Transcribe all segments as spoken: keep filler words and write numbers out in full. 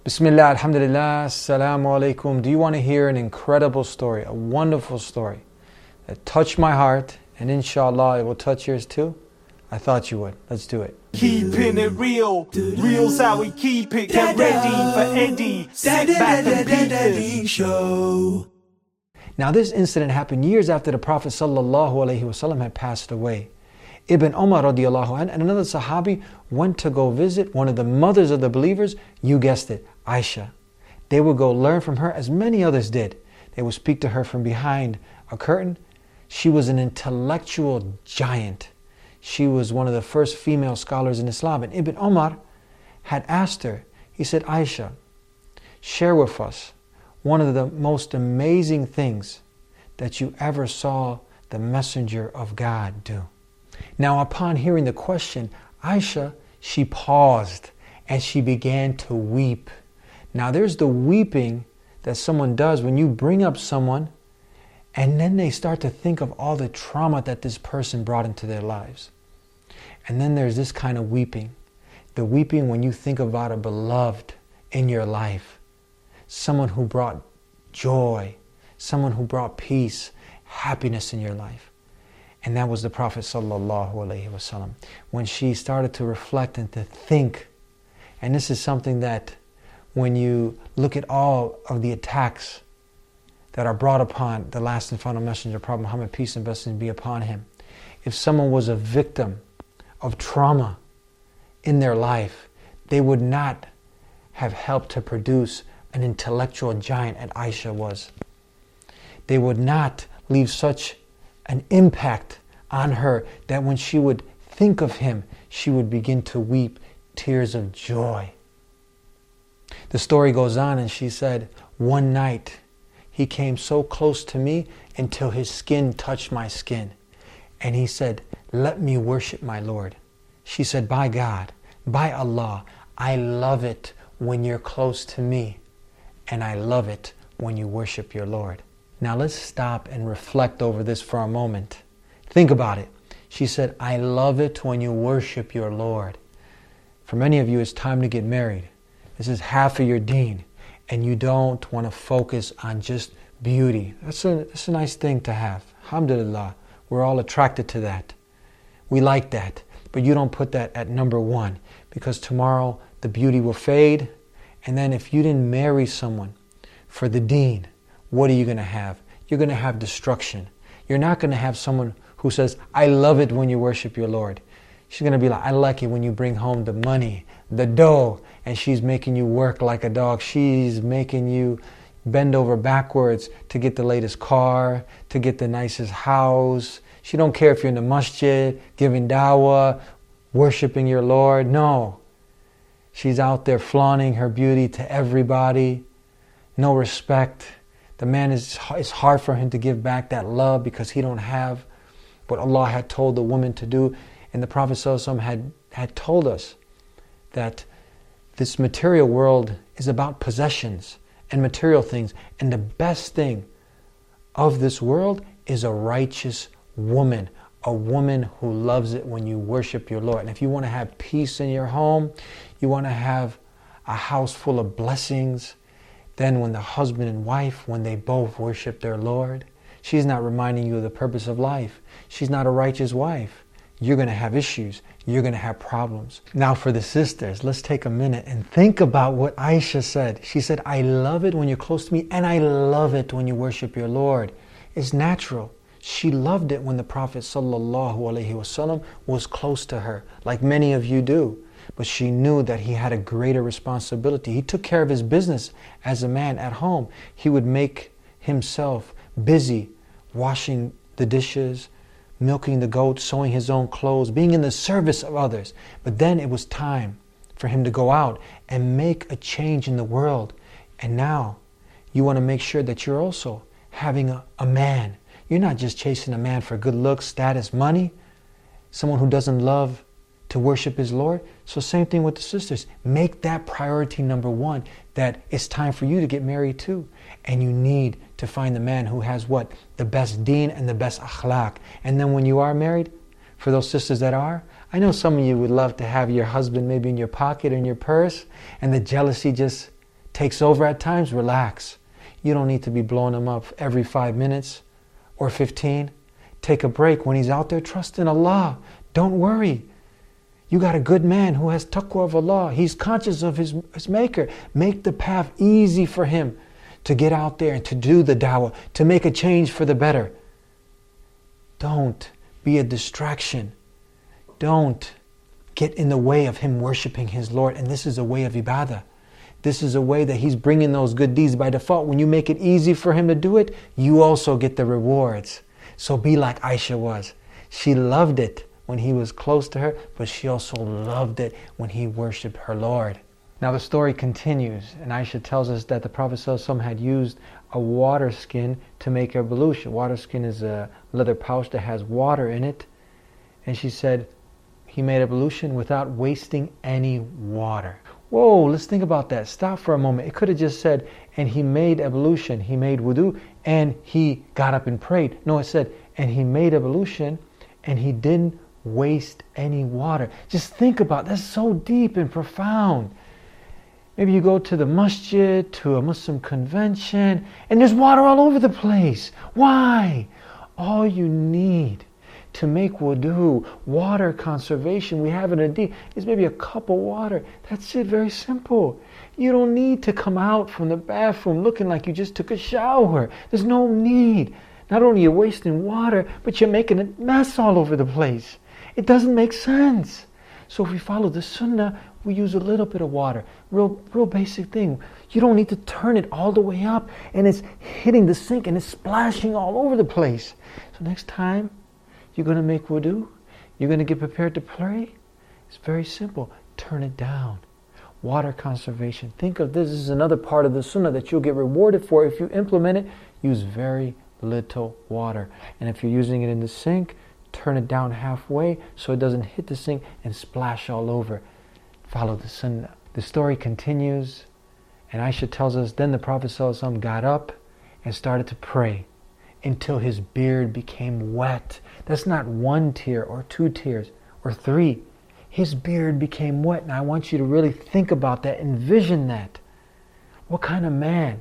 Bismillah, alhamdulillah, assalamu alaikum. Do you want to hear an incredible story, a wonderful story that touched my heart, and inshallah it will touch yours too? I thought you would. Let's do it. Keeping it real, real's how we keep it. Get ready for Eddie, sit back and beat it. Now this incident happened years after the Prophet sallallahu alaihi wasallam had passed away. Ibn Umar radiallahu anh and another Sahabi went to go visit one of the mothers of the believers, you guessed it, Aisha. They would go learn from her as many others did. They would speak to her from behind a curtain. She was an intellectual giant. She was one of the first female scholars in Islam. And Ibn Umar had asked her, he said, Aisha, share with us one of the most amazing things that you ever saw the Messenger of God do. Now, upon hearing the question, Aisha, she paused and she began to weep. Now, there's the weeping that someone does when you bring up someone and then they start to think of all the trauma that this person brought into their lives. And then there's this kind of weeping. The weeping when you think about a beloved in your life. Someone who brought joy. Someone who brought peace, happiness in your life. And that was the Prophet sallallahu alaihi wasallam. When she started to reflect and to think. And this is something that when you look at all of the attacks that are brought upon the last and final messenger, Prophet Muhammad, peace and blessings be upon him. If someone was a victim of trauma in their life, they would not have helped to produce an intellectual giant as Aisha was. They would not leave such an impact on her that when she would think of him, she would begin to weep tears of joy. The story goes on and she said, one night he came so close to me until his skin touched my skin. And he said, let me worship my Lord. She said, by God, by Allah, I love it when you're close to me. And I love it when you worship your Lord. Now let's stop and reflect over this for a moment. Think about it. She said, I love it when you worship your Lord. For many of you, it's time to get married. This is half of your deen. And you don't want to focus on just beauty. That's a, that's a nice thing to have. Alhamdulillah. We're all attracted to that. We like that. But you don't put that at number one. Because tomorrow the beauty will fade. And then if you didn't marry someone for the deen, what are you going to have? You're going to have destruction. You're not going to have someone who says, I love it when you worship your Lord. She's going to be like, I like it when you bring home the money, the dough, and she's making you work like a dog. She's making you bend over backwards to get the latest car, to get the nicest house. She don't care if you're in the masjid, giving dawah, worshiping your Lord. No. She's out there flaunting her beauty to everybody. No respect. The man, is it's hard for him to give back that love because he don't have what Allah had told the woman to do. And the Prophet ﷺ had, had told us that this material world is about possessions and material things. And the best thing of this world is a righteous woman. A woman who loves it when you worship your Lord. And if you want to have peace in your home, you want to have a house full of blessings, then when the husband and wife, when they both worship their Lord, she's not reminding you of the purpose of life. She's not a righteous wife. You're going to have issues. You're going to have problems. Now for the sisters, let's take a minute and think about what Aisha said. She said, I love it when you're close to me, and I love it when you worship your Lord. It's natural. She loved it when the Prophet sallallahu alaihi wasallam was close to her, like many of you do. But she knew that he had a greater responsibility. He took care of his business as a man at home. He would make himself busy washing the dishes, milking the goats, sewing his own clothes, being in the service of others. But then it was time for him to go out and make a change in the world. And now you want to make sure that you're also having a, a man. You're not just chasing a man for good looks, status, money. Someone who doesn't love to worship his Lord. So same thing with the sisters. Make that priority number one, that it's time for you to get married too. And you need to find the man who has what? The best deen and the best akhlaq. And then when you are married, for those sisters that are, I know some of you would love to have your husband maybe in your pocket or in your purse, and the jealousy just takes over at times, relax. You don't need to be blowing him up every five minutes or fifteen. Take a break. When he's out there, trust in Allah. Don't worry. You got a good man who has taqwa of Allah. He's conscious of his, his maker. Make the path easy for him to get out there and to do the dawah, to make a change for the better. Don't be a distraction. Don't get in the way of him worshiping his Lord. And this is a way of ibadah. This is a way that he's bringing those good deeds by default. When you make it easy for him to do it, you also get the rewards. So be like Aisha was. She loved it when he was close to her, but she also loved it when he worshipped her Lord. Now the story continues, and Aisha tells us that the Prophet ﷺ had used a water skin to make ablution. Water skin is a leather pouch that has water in it. And she said, he made ablution without wasting any water. Whoa, let's think about that. Stop for a moment. It could have just said, and he made ablution, he made wudu, and he got up and prayed. No, it said, and he made ablution, and he didn't waste any water. Just think about it. That's so deep and profound. Maybe you go to the masjid, to a Muslim convention, and there's water all over the place. Why? All you need to make wudu, water conservation, we have it in a deed, is maybe a cup of water. That's it, very simple. You don't need to come out from the bathroom looking like you just took a shower. There's no need. Not only are you wasting water, but you're making a mess all over the place. It doesn't make sense. So if we follow the sunnah, we use a little bit of water. Real, real basic thing. You don't need to turn it all the way up and it's hitting the sink and it's splashing all over the place. So next time you're going to make wudu, you're going to get prepared to pray, it's very simple. Turn it down. Water conservation. Think of this, this is another part of the sunnah that you'll get rewarded for if you implement it. Use very little water. And if you're using it in the sink, turn it down halfway so it doesn't hit the sink and splash all over. Follow the sunnah. The story continues, and Aisha tells us, then the Prophet ﷺ got up and started to pray until his beard became wet. That's not one tear or two tears or three. His beard became wet. And I want you to really think about that, envision that. What kind of man?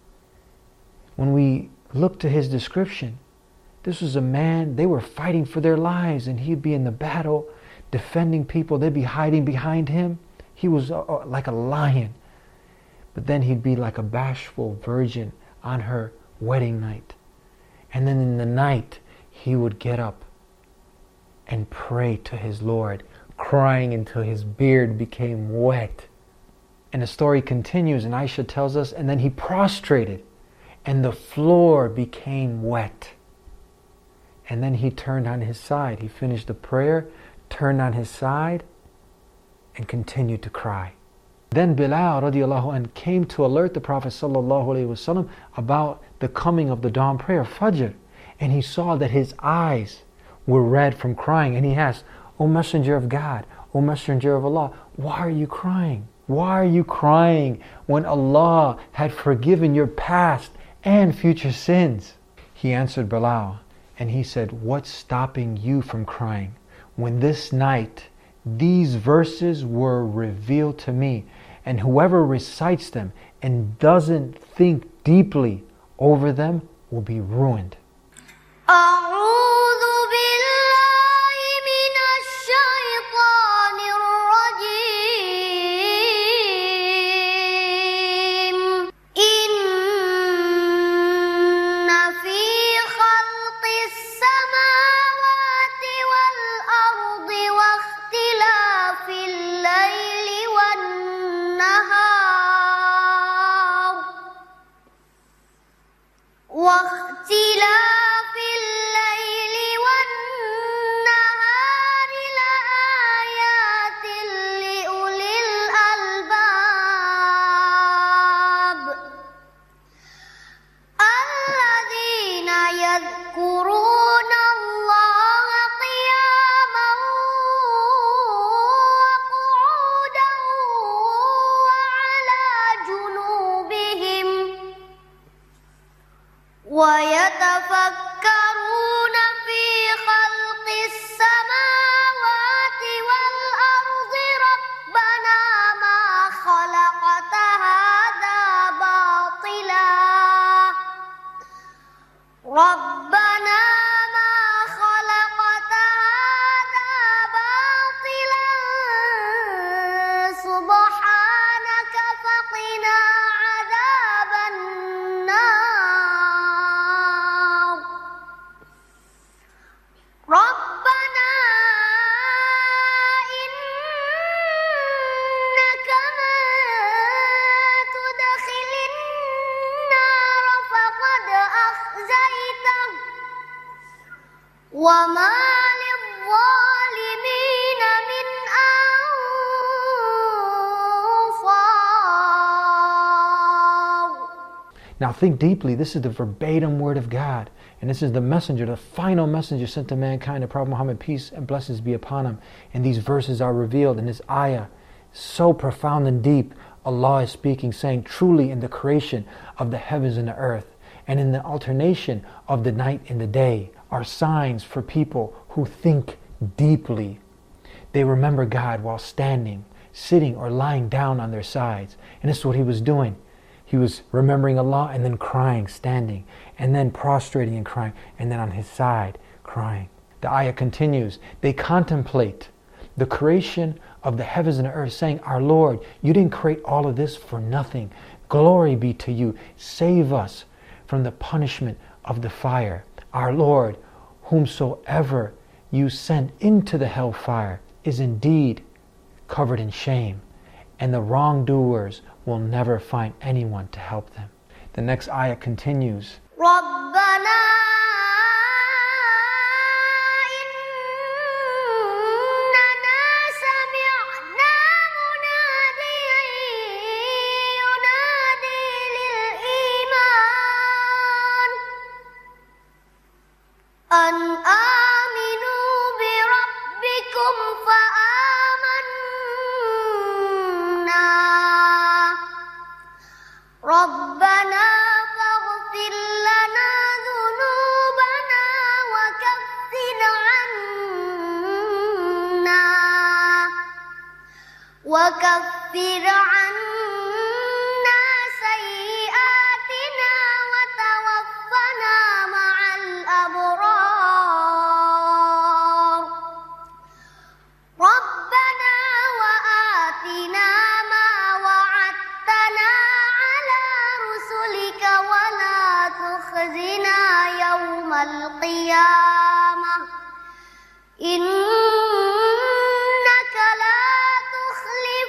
When we look to his description, this was a man, they were fighting for their lives, and he'd be in the battle, defending people. They'd be hiding behind him. He was uh, like a lion. But then he'd be like a bashful virgin on her wedding night. And then in the night, he would get up and pray to his Lord, crying until his beard became wet. And the story continues, and Aisha tells us, and then he prostrated, and the floor became wet. And then he turned on his side. He finished the prayer, turned on his side, and continued to cry. Then Bilal radiallahu anh came to alert the Prophet sallallahu alaihi wasallam about the coming of the dawn prayer, Fajr. And he saw that his eyes were red from crying. And he asked, O Messenger of God, O Messenger of Allah, why are you crying? Why are you crying when Allah had forgiven your past and future sins? He answered Bilal, and he said, what's stopping you from crying? When this night, these verses were revealed to me, and whoever recites them and doesn't think deeply over them will be ruined. واختلاف الليل وَمَا لِلظَّالِمِينَ مِنْ أَنصَارٍ. Now think deeply. This is the verbatim word of God. And this is the messenger, the final messenger sent to mankind, the Prophet Muhammad, peace and blessings be upon him. And these verses are revealed in this ayah. So profound and deep. Allah is speaking, saying, truly in the creation of the heavens and the earth, and in the alternation of the night and the day, are signs for people who think deeply. They remember God while standing, sitting, or lying down on their sides. And this is what he was doing. He was remembering Allah and then crying, standing, and then prostrating and crying, and then on his side, crying. The ayah continues. They contemplate the creation of the heavens and the earth, saying, our Lord, you didn't create all of this for nothing. Glory be to you. Save us from the punishment of the fire. Our Lord, whomsoever you send into the hellfire is indeed covered in shame, and the wrongdoers will never find anyone to help them. The next ayah continues. رَبَّنَا إِنَّنَا سَمِعْنَا مُنَادِيًا يُنَادِي لِلْإِيمَانِ أَنْ آمِنُوا بِرَبِّكُمْ فَآمَنَّا رَبَّنَا فاغفر لنا ذنوبنا وكفر عنا وكفر عنا سيئاتنا وتوفنا مع الأبرار ربنا وآتنا ما وعدتنا على رسلك ولا تخزنا يوم القيامة إنك لا تخلف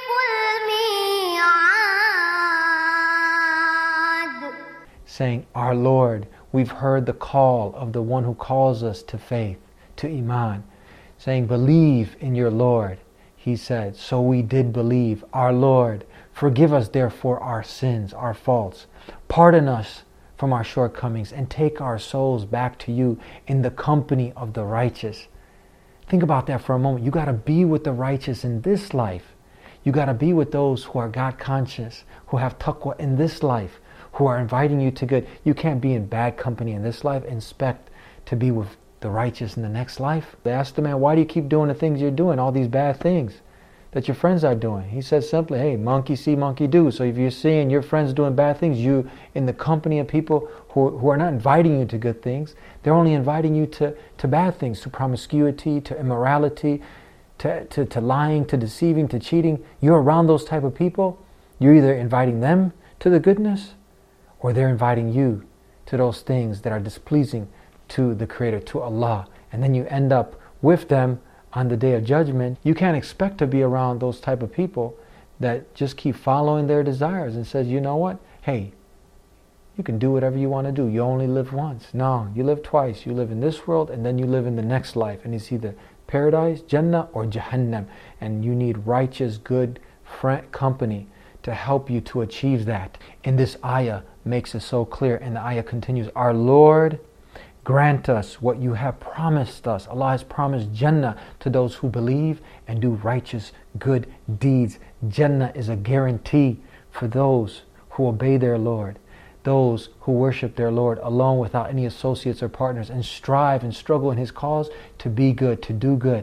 الميعاد. Saying, our Lord, we've heard the call of the one who calls us to faith, to Iman. Saying, believe in your Lord. He said, so we did believe. Our Lord, forgive us therefore our sins, our faults. Pardon us from our shortcomings and take our souls back to you in the company of the righteous. Think about that for a moment. You got to be with the righteous in this life. You got to be with those who are God conscious, who have taqwa in this life, who are inviting you to good. You can't be in bad company in this life. Expect to be with the righteous in the next life. They asked the man, why do you keep doing the things you're doing, all these bad things that your friends are doing? He says simply, hey, monkey see, monkey do. So if you're seeing your friends doing bad things, you in the company of people who, who are not inviting you to good things, they're only inviting you to, to bad things, to promiscuity, to immorality, to, to, to lying, to deceiving, to cheating. You're around those type of people, you're either inviting them to the goodness, or they're inviting you to those things that are displeasing to the Creator, to Allah. And then you end up with them on the day of judgment. You can't expect to be around those type of people that just keep following their desires and says, you know what? Hey, you can do whatever you want to do. You only live once. No, you live twice. You live in this world and then you live in the next life. And it's either paradise, Jannah, or Jahannam. And you need righteous, good friend, company to help you to achieve that. And this ayah makes it so clear. And the ayah continues, our Lord, grant us what you have promised us. Allah has promised Jannah to those who believe and do righteous, good deeds. Jannah is a guarantee for those who obey their Lord, those who worship their Lord alone without any associates or partners, and strive and struggle in His cause to be good, to do good.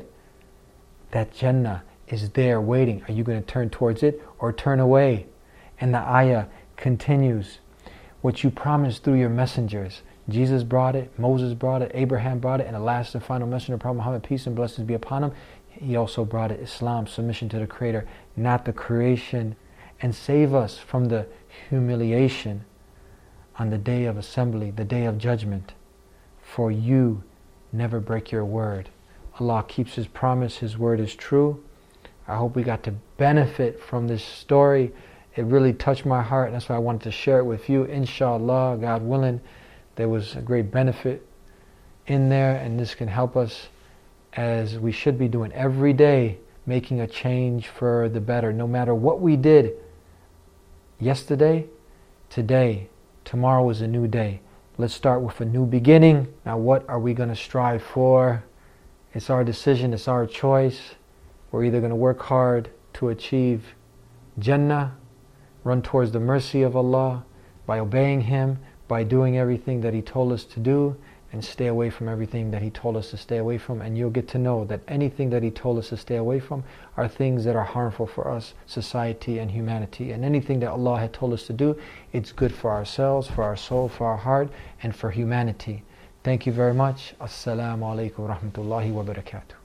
That Jannah is there waiting. Are you going to turn towards it or turn away? And the ayah continues, what you promised through your messengers. Jesus brought it, Moses brought it, Abraham brought it, and the last and final messenger, Prophet Muhammad, peace and blessings be upon him, he also brought it, Islam, submission to the Creator, not the creation. And save us from the humiliation on the day of assembly, the day of judgment. For you never break your word. Allah keeps His promise, His word is true. I hope we got to benefit from this story. It really touched my heart, and that's why I wanted to share it with you. Inshallah, God willing, there was a great benefit in there, and this can help us, as we should be doing every day, making a change for the better. No matter what we did yesterday, today, tomorrow is a new day. Let's start with a new beginning. Now, what are we going to strive for? It's our decision, it's our choice. We're either going to work hard to achieve Jannah, run towards the mercy of Allah by obeying Him, by doing everything that He told us to do, and stay away from everything that He told us to stay away from. And you'll get to know that anything that He told us to stay away from are things that are harmful for us, society and humanity. And anything that Allah had told us to do, it's good for ourselves, for our soul, for our heart, and for humanity. Thank you very much. Assalamu alaikum wa rahmatullahi wa barakatuh.